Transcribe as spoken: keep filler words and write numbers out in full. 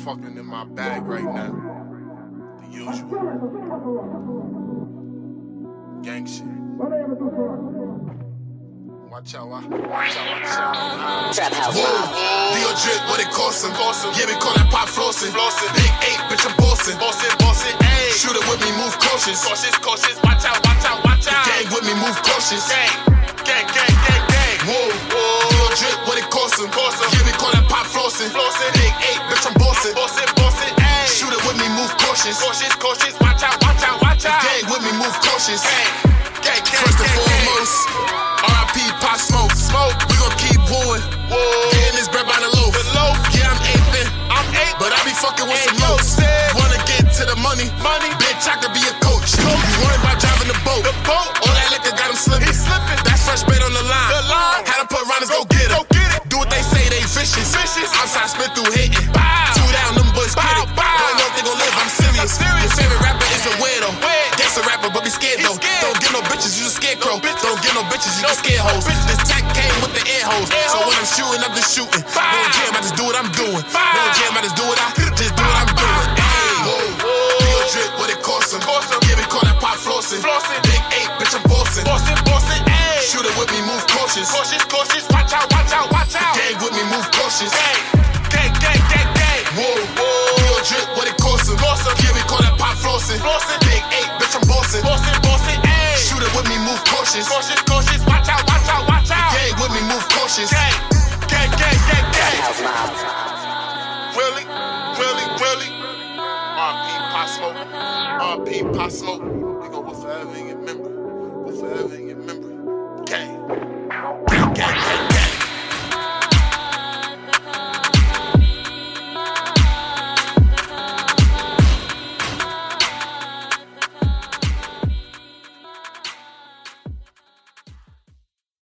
fucking in my bag right now. The usual. Gang shit. Watch out, watch out, watch out. Trap house. Whoa, Dio drip, what it cost him? Yeah, we call that pop flossing. Big eight, bitch, I'm bossing. Bossing, bossing, ayy. Shoot it with me, move cautious. Cautious, cautious, watch out, watch out, watch out. Gang with me, move cautious. Gang, gang, gang, gang, gang. Whoa, whoa. Dio drip, what it cost him? Yeah, we call that pop flossing. Big eight, bitch, I'm bossing. Bossing, bossing, ayy. Shoot it with me, move cautious. Cautious, cautious, watch out, watch out, watch out. Gang with me, move cautious. Gang, gang, gang, first and foremost, R I P Pop Smoke. Smoke, we gon' keep pouring. Getting this bread by the loaf. The loaf. Yeah, I'm aping. I'm aping. But I be fucking with some notes. Wanna get to the money. Money. Bitch, I could be a coach. coach. You worried about driving the boat. The boat. All that liquor got him slipping. He's slipping. That's fresh bait on the line. The line. Had to put runners, go, go get him. Go get it. Do what they say, they vicious. Vicious. Outside spit through hitting. Bow. Two down, them boys kidding. Don't know if they gon' live, I'm serious. serious. Your favorite rapper is a weirdo. Weird. Guess a rapper, but be scared though. Scared. Don't get no bitches, you just scarecrow. No Don't get no bitches, you no just scare hoes. This tech came with the air hose. So when I'm shooting, I'm just shooting. Won't jam, I just do what I'm doing. Won't jam, I just do what I just do what I'm doing. Hey, whoa, Dio drip, what it cost him? Yeah, we call that pop flossing. Big eight, bitch, I'm bossing. Bossing, bossing, ayy. Shoot it with me, move cautious. Cautious, cautious, watch out, watch out, watch out. Gang with me, move cautious. Gang, gang, gang, gang, gang. Whoa, whoa. Dio drip, what it cost him? Yeah, we call that pop flossing. Big eight, bitch, I'm bossing. Bossing, bossing, ayy. Shoot it with me, move cautious. Cautious, cautious, watch out, watch out, watch out. Gang with me, move cautious. Gang, gang, gang, gang, gang. Really, really, really. R I P Pop Smoke. R I P Pop Smoke. We gon' go forever in your memory.